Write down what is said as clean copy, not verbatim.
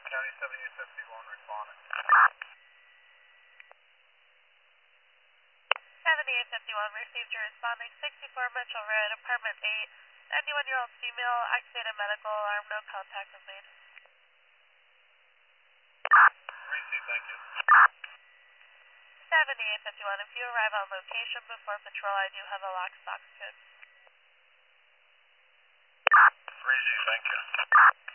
County 7851 responding. 7851 received your responding 64 Mitchell Road, apartment 8. 91-year-old female, activated medical alarm, no contact was made. Received, thank you. 7851, if you arrive on location before patrol, I do have a lockbox code. Received, thank you.